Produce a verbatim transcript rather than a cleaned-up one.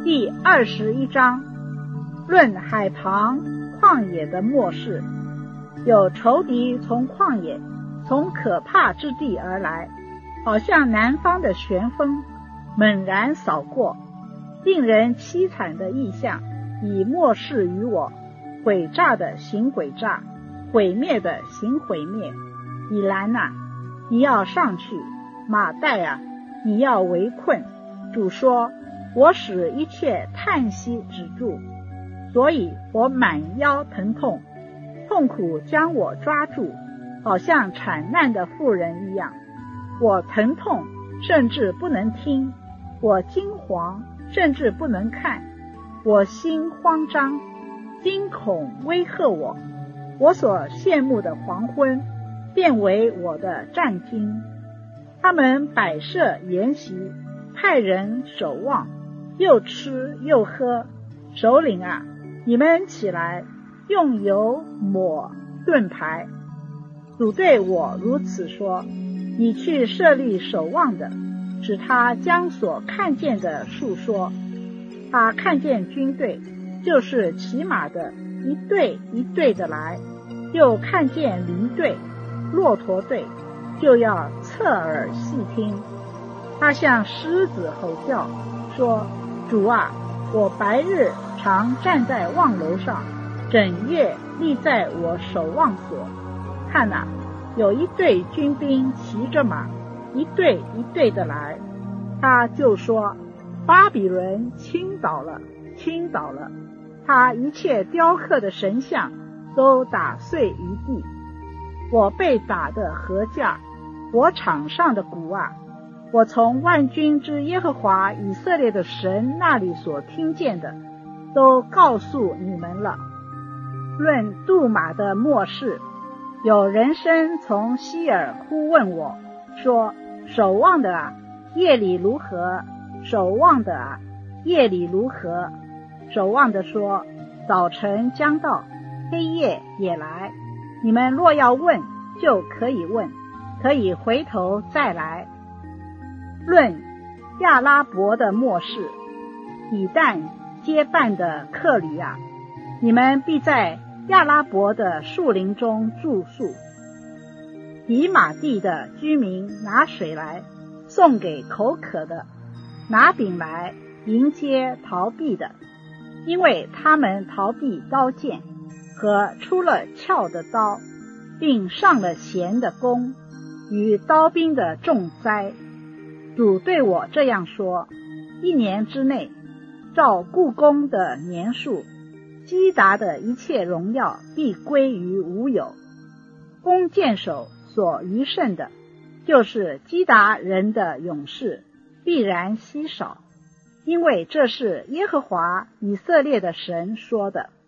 第二十一章，论海旁旷野的末世。有仇敌从旷野，从可怕之地而来，好像南方的旋风猛然扫过，令人凄惨的异象，以末世于我，诡诈的行诡诈，毁灭的行毁灭。以兰啊，你要上去；马代啊，你要围困。主说，我使一切叹息止住，所以我满腰疼痛，痛苦将我抓住，好像产难的妇人一样。我疼痛，甚至不能听；我惊惶，甚至不能看。我心慌张，惊恐威吓我。我所羡慕的黄昏，变为我的战惊。他们摆设筵席，派人守望，又吃又喝。首领啊，你们起来，用油抹盾牌。主对我如此说，你去设立守望的，使他将所看见的述说。他看见军队，就是骑马的，一队一队的来，又看见驴队、骆驼队，就要侧耳细听。他向狮子吼叫，说，主啊，我白日常站在望楼上，整夜立在我守望所。看哪，有一队军兵骑着马，一队一队的来。他就说，巴比伦倾倒了，倾倒了，他一切雕刻的神像都打碎于地。我被打的禾架，我场上的鼓啊，我从万军之耶和华以色列的神那里所听见的，都告诉你们了。论杜马的末世，有人声从西尔呼问我，说，守望的啊，夜里如何？守望的啊，夜里如何？守望的说，早晨将到，黑夜也来。你们若要问，就可以问，可以回头再来。论亚拉伯的末世，以旦接办的客旅啊，你们必在亚拉伯的树林中住宿。以马地的居民拿水来送给口渴的，拿饼来迎接逃避的，因为他们逃避刀剑和出了鞘的刀，并上了弦的弓，与刀兵的重灾。主对我这样说，一年之内，照故宫的年数，基达的一切荣耀必归于无有。弓箭手所余剩的，就是基达人的勇士，必然稀少，因为这是耶和华以色列的神说的。